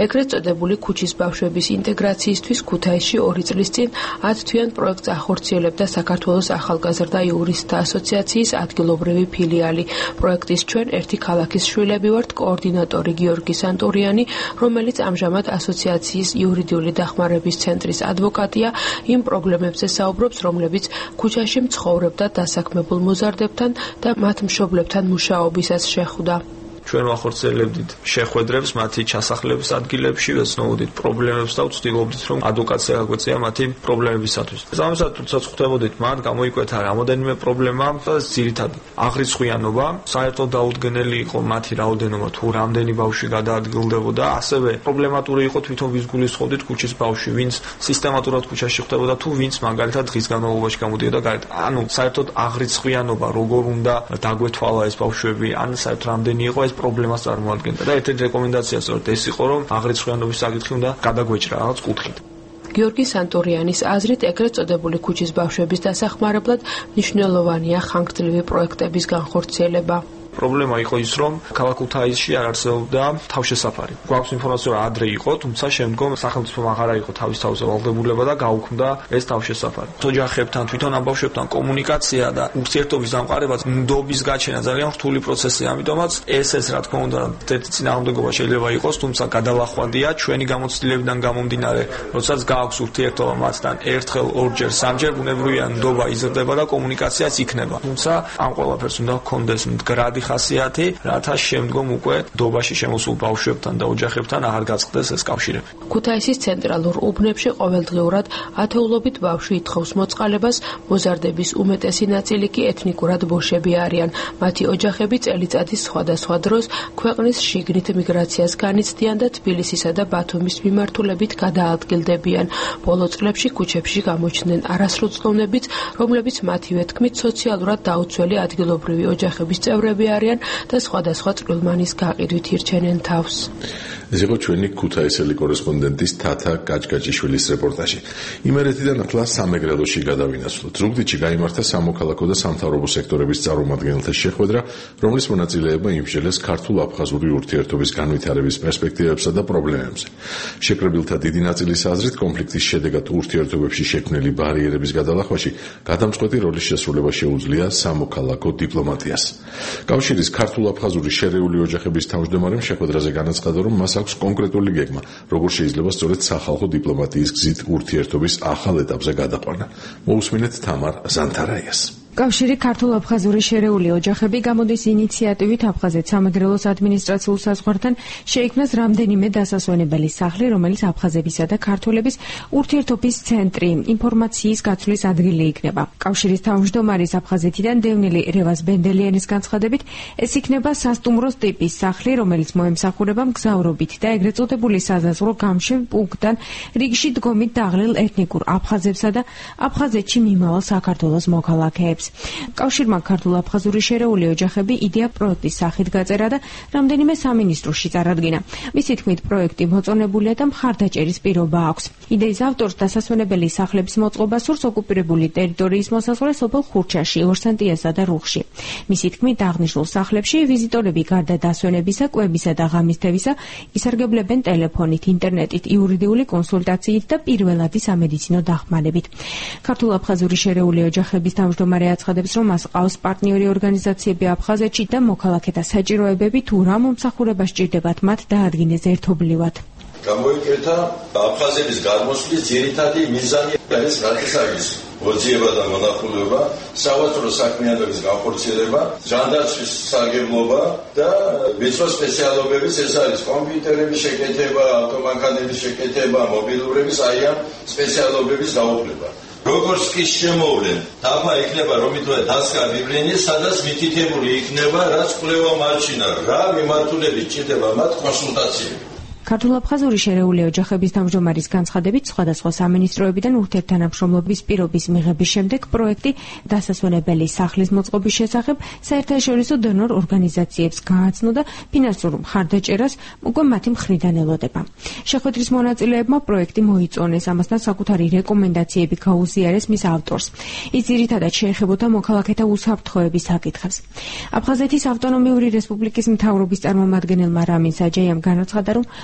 ეგრეთ წოდებული ქუჩის ბავშვების ინტეგრაციისთვის ქუთაისში ორი წლის წინ ათ თვიან პროექტს ახორციელებდა საქართველოს ახალგაზრდა იურისტთა ასოციაციის ადგილობრივი ფილიალი. პროექტის ჩვენ ერთი ქალაქის შვილები ვართ კოორდინატორი გიორგი სანტურიანი, რომელიც ამჟამად ასოციაციის იურიდიული დახმარების ცენტრის ადვოკატია, იმ პრობლემებზე საუბრობს, რომლებიც ქუჩაში მცხოვრებ და დასაქმებულ მოზარდებთან და მათ მშობლებთან მუშაობისას შეხვდა. ჩვენ ვახორციელებდით შეხვედრებს მათი ჩასახლების ადგილებში, ვეცნობოდით პრობლემებს და ვცდილობდით, რომ ადვოკაცია გაგვეწია მათი პრობლემებისათვის. ამისათვის, თუნდაც ხვდებოდით, მათ გამოიკვეთა რამოდენიმე პრობლემა და ძირითადად აღრიცხვიანობა, საერთოდ დაუდგენელი იყო მათი რაოდენობა, თუ რამდენი ბავშვი გადაადგილდებოდა, ასევე პრობლემატური იყო თვითონ ვის გულისხმობდით ქუჩის ბავშვი, ვინც სისტემატურად ქუჩაში ხდებოდა, თუ ვინც მაგალითად დღის განმავლობაში გამოდიოდა გარეთ. ანუ საერთოდ აღრიცხვიანობა, როგორ უნდა დაგვეთვალა ეს ბავშვები, ან საერთოდ რამდენი იყო ეს პრობლემას წარმოადგენდა და ერთ-ერთი რეკომენდაცია სწორედ ეს იყო, რომ აღრიცხვიანობის საკითხი უნდა გადაგვეჭრა რაღაც კუთხით. გიორგი სანტურიანის აზრით, ეგრეთ წოდებული ქუჩის ბავშვების დასახმარებლად მნიშვნელოვანია ხანგრძლივი პროექტების განხორციელება. პრობლემა იყო ის, რომ ქალაქ ქუთაისში არ არსებობდა თავშესაფარი. გვაქვს ინფორმაცია, რომ ადრე იყო, თუმცა შემდგომ სახელმწიფომ აღარა იყო თავის თავზე ვალდებულება და გაუქმდა ეს თავშესაფარი. ოჯახებთან, თვითონ ამ ბავშვებთან კომუნიკაცია და ურთიერთობის დამყარებაც, ნდობის გაჩენა ძალიან რთული პროცესია, ამიტომაც ეს ეს რა თქმა უნდა, ერთ წინააღმდეგობა შეიძლება იყოს, თუმცა გადალახვადია ჩვენი გამოცდილებიდან გამომდინარე, როდესაც გააქვს ურთიერთობა მათთან ერთხელ, ორჯერ, სამჯერ, ბუნებრივია ნდობა იზრდება და კომუნიკაციაც იქნება. თუმცა ამ ყველაფერს უნდა ჰქონდეს მდგრადი ხასიათი, რათა შემდგომ უკვე ნდობაში შემოსულ ბავშვებთან და ოჯახებთან აღარ გაწყდეს ეს კავშირები. ქუთაისის ცენტრალურ უბნებში ყოველდღიურად ათეულობით ბავშვი ითხოვს მოწყალებას, მოზარდების უმეტესი ნაწილი კი ეთნიკურად ბოშები არიან. მათი ოჯახები წელიწადის სხვადასხვა დროს ქვეყნის შიგნით მიგრაციას განიცდიან და თბილისისა და ბათუმის მიმართულებით გადაადგილდებიან. ბოლო წლებში ქუჩებში გამოჩნდნენ არასრულწლოვნებიც, რომლებიც მათივე თქმით სოციალურად დაუცველი ადგილობრივი ოჯახების წევრები არიან და სხვადასხვა წვრილმანის გაყიდვით ირჩენენ თავს. ეს იყო ჩვენი ქუთაისელი კორესპონდენტის თათა კაჭკაჭიშვილის რეპორტაჟი. იმერეთიდან ახლა სამეგრელოში გადავინაცვლოთ. ზუგდიდში გაიმართა სამოქალაქო და სამთავრობო სექტორების წარმომადგენელთა შეხვედრა, რომლის მონაწილეებმა იმსჯელეს ქართულ-აფხაზური ურთიერთობის განვითარების პერსპექტივებსა და პრობლემებზე. შეკრებილთა დიდი ნაწილის აზრით, კონფლიქტის შედეგად ურთიერთობებში შექმნილი ბარიერების გადალახვაში გადამწყვეტი როლის შესრულება შეუძლია სამოქალაქო დიპლომატიას. კავშირის ქართულ-აფხაზური შერეული ოჯახების თავმჯდომარემ შეხვედრაზე განაცხადა, რომ მას აქვს კონკრეტული გეგმა, როგორ შეიძლება სწორედ სახალხო დიპლომატიის გზით ურთიერთობის ახალ ეტაპზე გადაყვანა. მოусმინეთ თამარ ზანთარაიას. კავშირი ქართულ-აფხაზური შერეული ოჯახები გამოდის ინიციატივით აფხაზეთ სამეგრელოს ადმინისტრაციულ საზღვართან შეიქმნას რამდენიმე დასასვენებელი სახლი, რომელიც აფხაზებისა და ქართველების ურთიერთობის ცენტრი, ინფორმაციის გაცვლის ადგილი იქნება. კავშირის თავმჯდომარის აფხაზეთიდან დევნილი რევაზ ბენდელიანის განცხადებით, ეს იქნება სასტუმროს ტიპის სახლი, რომელიც მოემსახურება მგზავრობით და ეგრეთ წოდებული საზაზღვრო გამშვებ პუნქტთან რიგში დგომით დაღლილ ეთნიკურ აფხაზებსა და აფხაზეთში მიმავალ საქართველოს მოქალაქეებს. კავშირმა ქართულ-აფხაზური შერეული ოჯახები იდეა პროექტის სახით გაწერა და რამდენიმე სამინისტროში წარადგინა. მისი თქმით, პროექტი მოწონებულია და მხარდაჭერის პირობა აქვს. იდეის ავტორს დასასვენებელი სახლების მოწყობა სურს ოკუპირებული ტერიტორიის მოსაზღვრე სოფელ ხურჩაში, ორსანტიასა და რუხში. მისი თქმით, აღნიშნულ სახლებში ვიზიტორები გარდა დასვენებისა, კვებისა და ღამისთევისა ისარგებლებენ ტელეფონით, ინტერნეტით, იურიდიული კონსულტაციით და პირველადი სამედიცინო დახმარებით. ქართულ-აფხაზური შერეული ოჯახების თავმჯდომარე აცხადებს, რომ მას ყავს პარტნიორი ორგანიზაციები აფხაზეთში და მოქალაქეთა საჭიროებები თუ რა მომსახურება სჭირდებათ მათ დაადგინეს ერთობლივად. გამოიკვეთა აფხაზების გადმოსვლის ძირითადი მიზანი არის რატისაგის მოძიება და მონახულება, სავაჭრო საქმიანობის განხორციელება, ჯანდაცვის სარგებლობა და ვიწრო სპეციალობების, ეს არის კომპიუტერების შეკეთება, ავტომანქანების შეკეთება, მობილურების, აი ამ სპეციალობების დაუფლება. როგორც კი შემოვლენ, დაფა იქნება, რომ ითქვა დასკა ვიბრენი, სადაც მითითებული იქნება, რაც კვლევა მარჩინა, რა მიმართულებით ჭირდება მათ კონსულტაციები. ქართულ-აფხაზური შერეული ოჯახების თავმჯდომარის განცხადებით, სხვადასხვა სამინისტროებიდან ურთიერთთანამშრომლობის პირობის მიღების შემდეგ პროექტი დასასვენებელი სახლის მოწყობის შესახებ საერთაშორისო დონორ ორგანიზაციებს გააცნო და ფინანსურ მხარდაჭერას უკვე მათი მხრიდან ელოდება. შეხვედრის მონაწილეებმა პროექტი მოიწონეს, ამასთან საკუთარი რეკომენდაციები გაუზიარეს მის ავტორს. ის ძირითადად შეეხებოდა მოქალაქეთა უსაფრთხოების საკითხებს. აფხაზეთის ავტონომიური რესპუბლიკის მთავრობის წარმომადგენელმა რამინ საჯაიამ განაცხადა, რომ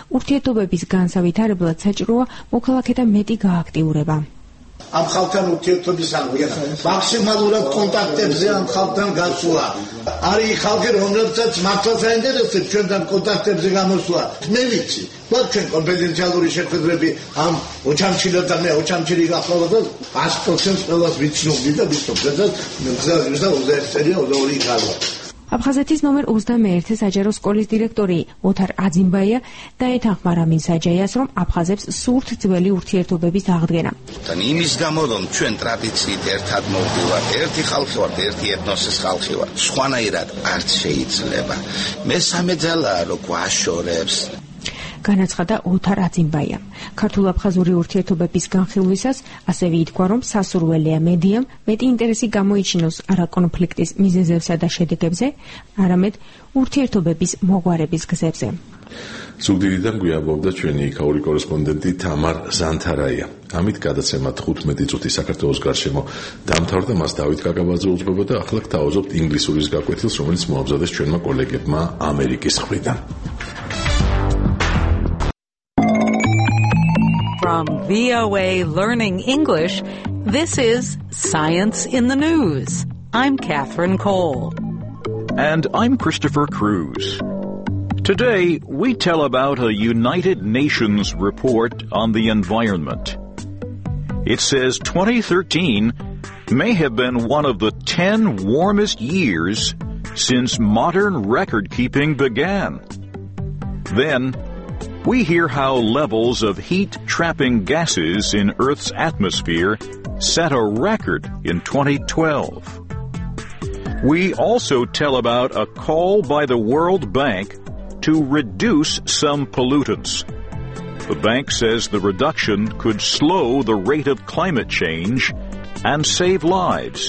ურთიერთობების განსავითარებლად საჭიროა მოქალაქეთა მეტი გააქტიურება. ამ ხალხთან ურთიერთობის აღდგენა, მაქსიმალურად კონტაქტებზე ამ ხალხთან გასვლა. არის ხალხი, რომლებსაც მართლაც აინტერესებს ჩვენთან კონტაქტებზე გამოსვლა. მე ვიცი, ვარ ჩვენ კონფიდენციალური შეხვედრები ამ ოჩამჩილთან მე ოჩამჩილი გახლავდა და ათი პროცენტს ყველას ვიცნობდი და ვიცნობდი და მგზავრისა ოცდაერთი წელია ოცდაორი ხალხი. აფხაზეთის ნომერ ოცდამეერთე საჯარო სკოლის დირექტორი ოთარ აძიმბაია დაეთანხმა რამინ საჯაიას, რომ აფხაზებს სურთ ძველი ურთიერთობების აღდგენა. თან იმის გამო, რომ ჩვენ ტრადიციით ერთად მოვდივართ, ერთი ხალხი ვართ, ერთი ეთნოსის ხალხი ვართ, სხვანაირად არც შეიძლება. მესამე ძალაა, რო გვაშორებს. განაცხადა ოთარ აძიმბაიამ. ქართულ-აფხაზური ურთიერთობების განხილვისას ასევე ითქვა, რომ სასურველია მედიამ მეტი ინტერესი გამოიჩინოს არა კონფლიქტის მიზეზებსა და შედეგებზე, არამედ ურთიერთობების მოგვარების გზებზე. ზუგდიდიდან გვიამბობდა ჩვენი იქაური კორესპონდენტი თამარ ზანთარაია. ამით გადაცემა თხუთმეტი წუთი საქართველოს გარშემო დამთავრდა, მას დავით კაკაბაძე უძღვება და ახლა გთავაზობთ ინგლისურის გაკვეთილს, რომელიც მოამზადეს ჩვენმა კოლეგებმა ამერიკის მხრიდან. From V O A Learning English, this is Science in the News. I'm Catherine Cole. And I'm Christopher Cruz. Today, we tell about a United Nations report on the environment. It says twenty thirteen may have been one of the ten warmest years since modern record-keeping began. Then, we hear how levels of heat-trapping gases in Earth's atmosphere set a record in twenty twelve. We also tell about a call by the World Bank to reduce some pollutants. The bank says the reduction could slow the rate of climate change and save lives.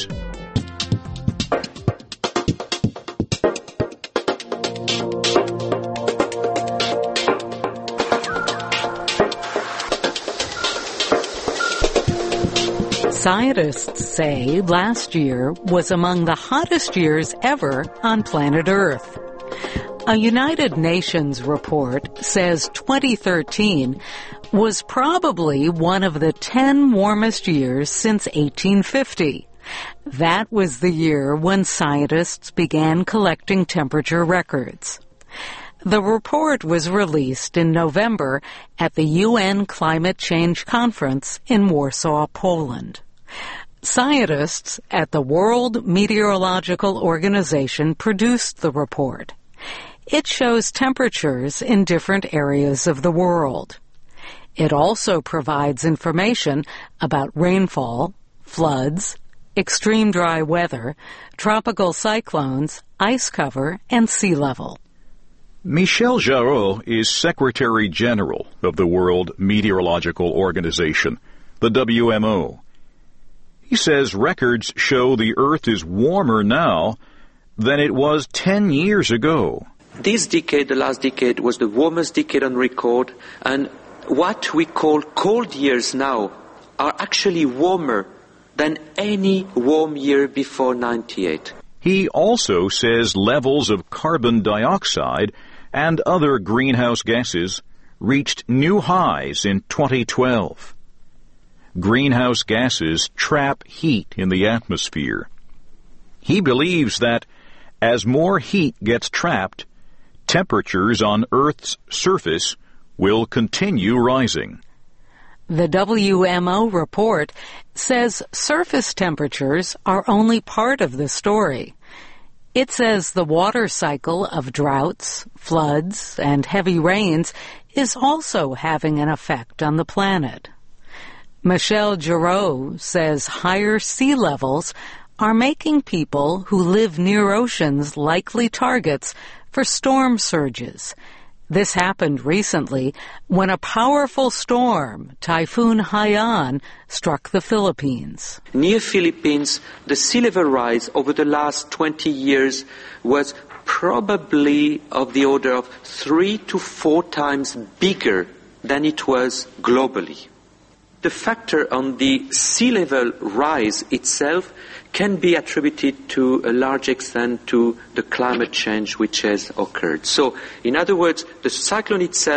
Scientists say last year was among the hottest years ever on planet Earth. A United Nations report says twenty thirteen was probably one of the ten warmest years since eighteen fifty. That was the year when scientists began collecting temperature records. The report was released in November at the U N Climate Change Conference in Warsaw, Poland. Scientists at the World Meteorological Organization produced the report. It shows temperatures in different areas of the world. It also provides information about rainfall, floods, extreme dry weather, tropical cyclones, ice cover, and sea level. Michel Jarreau is Secretary General of the World Meteorological Organization, the W M O. He says records show the Earth is warmer now than it was ten years ago. This decade, the last decade, was the warmest decade on record, and what we call cold years now are actually warmer than any warm year before ninety-eight. He also says levels of carbon dioxide and other greenhouse gases reached new highs in twenty twelve. Greenhouse gases trap heat in the atmosphere. He believes that as more heat gets trapped, temperatures on Earth's surface will continue rising. The W M O report says surface temperatures are only part of the story. It says the water cycle of droughts, floods, and heavy rains is also having an effect on the planet. Michel Jarreau says higher sea levels are making people who live near oceans likely targets for storm surges. This happened recently when a powerful storm, Typhoon Haiyan, struck the Philippines. Near Philippines, the sea level rise over the last twenty years was probably of the order of three to four times bigger than it was globally. The factor on the sea level rise itself can be attributed to a large extent to the climate change which has occurred. So, in other words, the cyclone itself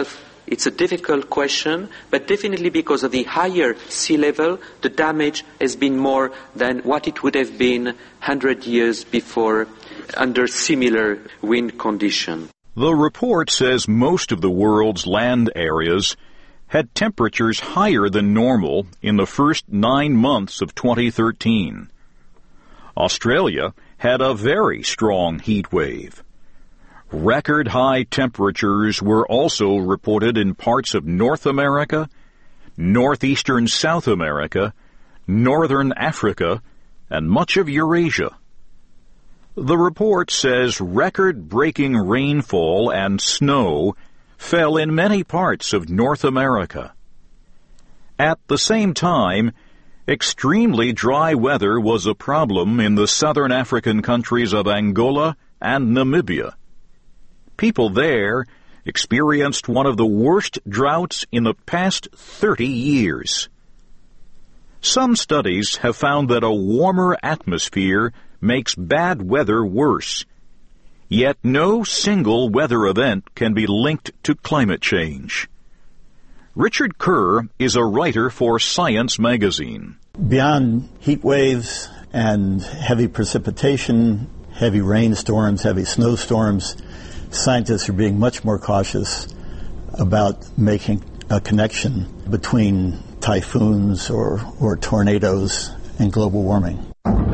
It's a difficult question, but definitely because of the higher sea level, the damage has been more than what it would have been one hundred years before under similar wind conditions. The report says most of the world's land areas had temperatures higher than normal in the first nine months of twenty thirteen. Australia had a very strong heat wave. Record high temperatures were also reported in parts of North America, northeastern South America, northern Africa, and much of Eurasia. The report says record-breaking rainfall and snow fell in many parts of North America. At the same time, extremely dry weather was a problem in the southern African countries of Angola and Namibia. People there experienced one of the worst droughts in the past thirty years. Some studies have found that a warmer atmosphere makes bad weather worse. Yet no single weather event can be linked to climate change. Richard Kerr is a writer for Science magazine. Beyond heat waves and heavy precipitation, heavy rainstorms, heavy snowstorms, scientists are being much more cautious about making a connection between typhoons or, or tornadoes and global warming.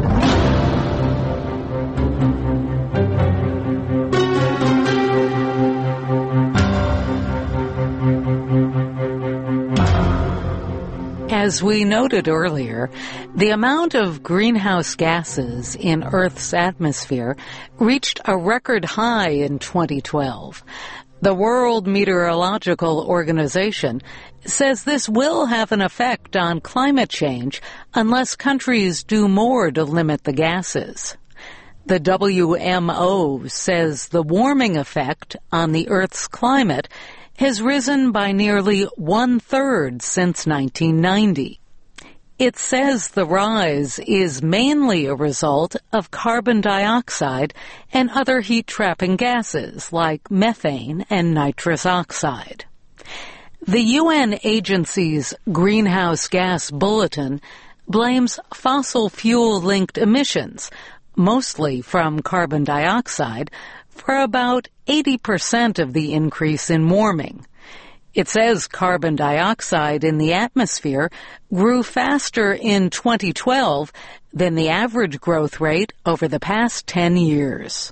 As we noted earlier, the amount of greenhouse gases in Earth's atmosphere reached a record high in twenty twelve. The World Meteorological Organization says this will have an effect on climate change unless countries do more to limit the gases. The W M O says the warming effect on the Earth's climate has risen by nearly one-third since nineteen ninety. It says the rise is mainly a result of carbon dioxide and other heat-trapping gases like methane and nitrous oxide. The U N agency's Greenhouse Gas Bulletin blames fossil fuel-linked emissions, mostly from carbon dioxide, for about eighty percent of the increase in warming. It says carbon dioxide in the atmosphere grew faster in twenty twelve than the average growth rate over the past ten years.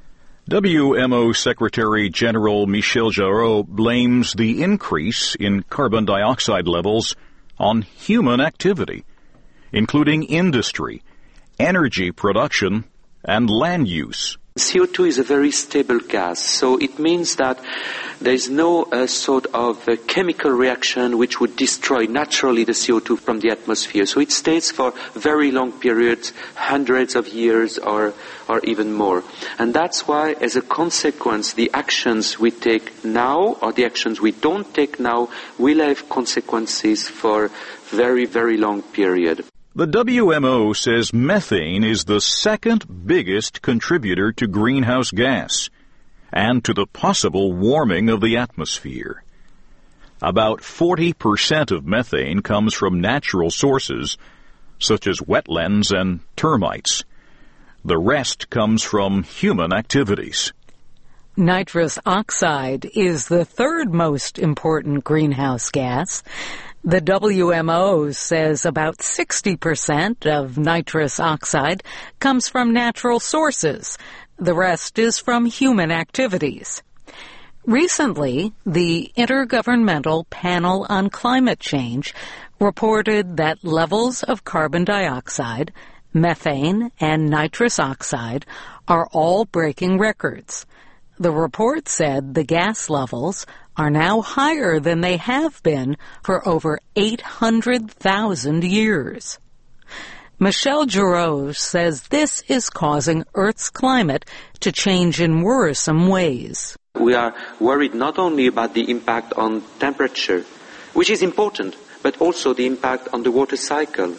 W M O Secretary General Michel Jarreau blames the increase in carbon dioxide levels on human activity, including industry, energy production, and land use. C O two is a very stable gas, so it means that there is no uh, sort of uh, chemical reaction which would destroy naturally the C O two from the atmosphere. So it stays for very long periods, hundreds of years or, or even more. And that's why, as a consequence, the actions we take now or the actions we don't take now will have consequences for very, very long period. The W M O says methane is the second biggest contributor to greenhouse gas and to the possible warming of the atmosphere. About forty percent of methane comes from natural sources, such as wetlands and termites. The rest comes from human activities. Nitrous oxide is the third most important greenhouse gas. The W M O says about sixty percent of nitrous oxide comes from natural sources. The rest is from human activities. Recently, the Intergovernmental Panel on Climate Change reported that levels of carbon dioxide, methane, and nitrous oxide are all breaking records. The report said the gas levels are now higher than they have been for over eight hundred thousand years. Michel Jarreau says this is causing Earth's climate to change in worrisome ways. We are worried not only about the impact on temperature, which is important, but also the impact on the water cycle.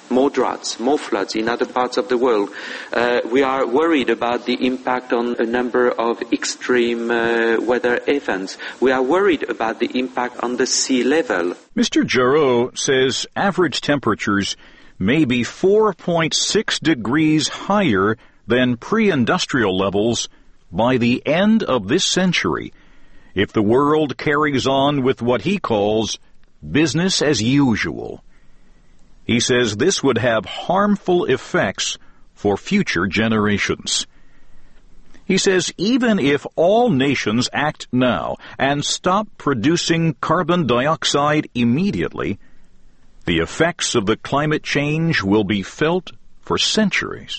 more droughts, more floods in other parts of the world. Uh, we are worried about the impact on a number of extreme uh, weather events. We are worried about the impact on the sea level. Mister Jarreau says average temperatures may be four point six degrees higher than pre-industrial levels by the end of this century if the world carries on with what he calls business as usual. He says this would have harmful effects for future generations. He says even if all nations act now and stop producing carbon dioxide immediately, the effects of the climate change will be felt for centuries.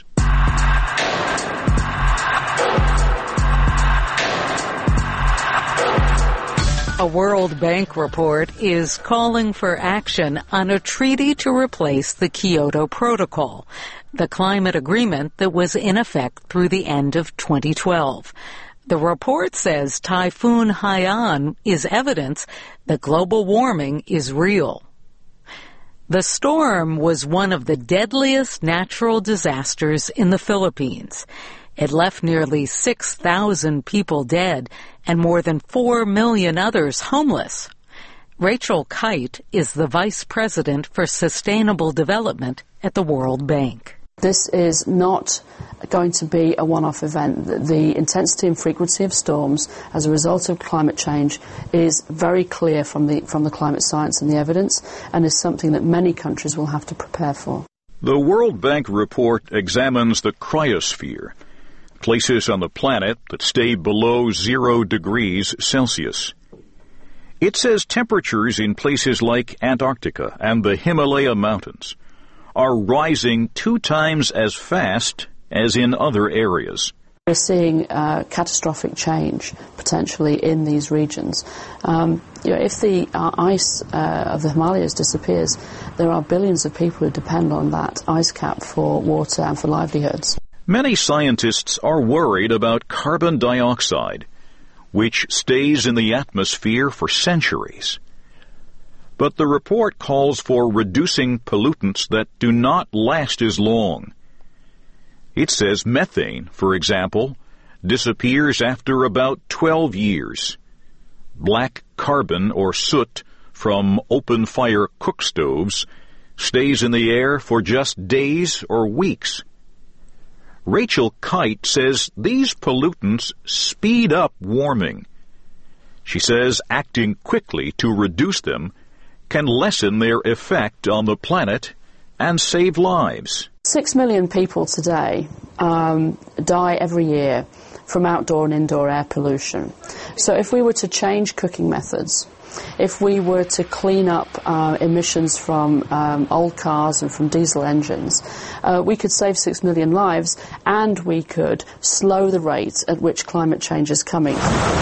A World Bank report is calling for action on a treaty to replace the Kyoto Protocol, the climate agreement that was in effect through the end of twenty twelve. The report says Typhoon Haiyan is evidence that global warming is real. The storm was one of the deadliest natural disasters in the Philippines. It left nearly six thousand people dead and more than four million others homeless. Rachel Kite is the Vice President for Sustainable Development at the World Bank. This is not going to be a one-off event. The intensity and frequency of storms as a result of climate change is very clear from the, from the climate science and the evidence, and is something that many countries will have to prepare for. The World Bank report examines the cryosphere, places on the planet that stay below zero degrees Celsius. It says temperatures in places like Antarctica and the Himalaya Mountains are rising two times as fast as in other areas. We're seeing uh, catastrophic change potentially in these regions. Um, you know, if the uh, ice uh, of the Himalayas disappears, there are billions of people who depend on that ice cap for water and for livelihoods. Many scientists are worried about carbon dioxide, which stays in the atmosphere for centuries. But the report calls for reducing pollutants that do not last as long. It says methane, for example, disappears after about twelve years. Black carbon or soot from open-fire cook stoves stays in the air for just days or weeks. Rachel Kite says these pollutants speed up warming. She says acting quickly to reduce them can lessen their effect on the planet and save lives. Six million people today um, die every year from outdoor and indoor air pollution. So if we were to change cooking methods, if we were to clean up uh, emissions from um, old cars and from diesel engines, uh, we could save six million lives, and we could slow the rate at which climate change is coming.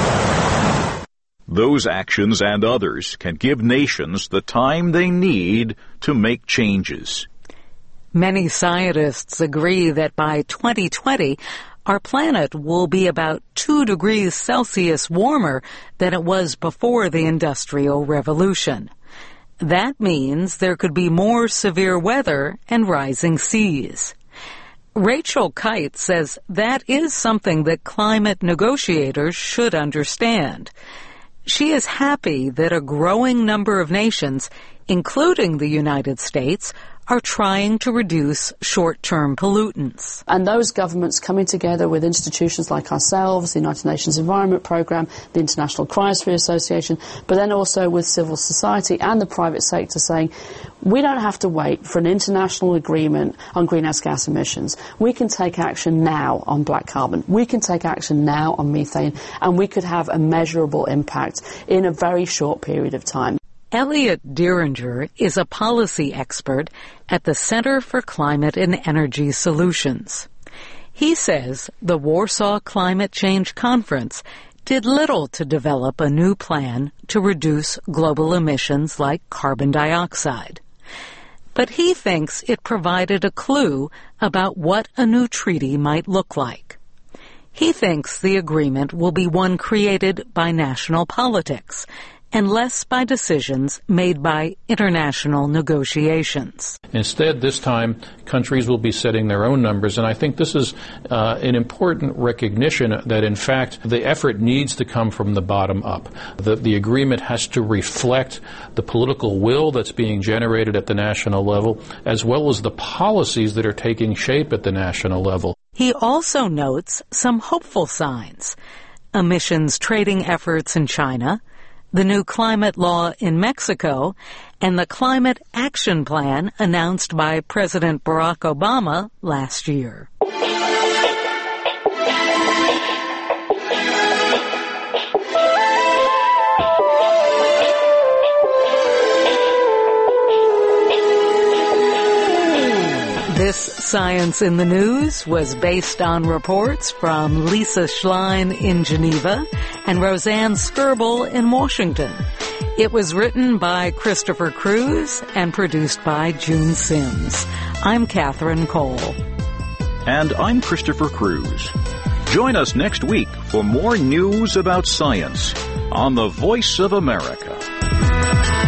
Those actions and others can give nations the time they need to make changes. Many scientists agree that by twenty twenty, our planet will be about two degrees Celsius warmer than it was before the Industrial Revolution. That means there could be more severe weather and rising seas. Rachel Kite says that is something that climate negotiators should understand. She is happy that a growing number of nations, including the United States, are trying to reduce short-term pollutants. And those governments coming together with institutions like ourselves, the United Nations Environment Programme, the International Cryosphere Association, but then also with civil society and the private sector saying, we don't have to wait for an international agreement on greenhouse gas emissions. We can take action now on black carbon. We can take action now on methane, and we could have a measurable impact in a very short period of time. Elliot Dieringer is a policy expert at the Center for Climate and Energy Solutions. He says the Warsaw Climate Change Conference did little to develop a new plan to reduce global emissions like carbon dioxide. But he thinks it provided a clue about what a new treaty might look like. He thinks the agreement will be one created by national politics, and less by decisions made by international negotiations. Instead, this time, countries will be setting their own numbers, and I think this is uh, an important recognition that, in fact, the effort needs to come from the bottom up. The, the agreement has to reflect the political will that's being generated at the national level, as well as the policies that are taking shape at the national level. He also notes some hopeful signs: emissions trading efforts in China, the new climate law in Mexico, and the climate action plan announced by President Barack Obama last year. This Science in the News was based on reports from Lisa Schlein in Geneva and Roseanne Skirble in Washington. It was written by Christopher Cruz and produced by June Sims. I'm Catherine Cole. And I'm Christopher Cruz. Join us next week for more news about science on the Voice of America.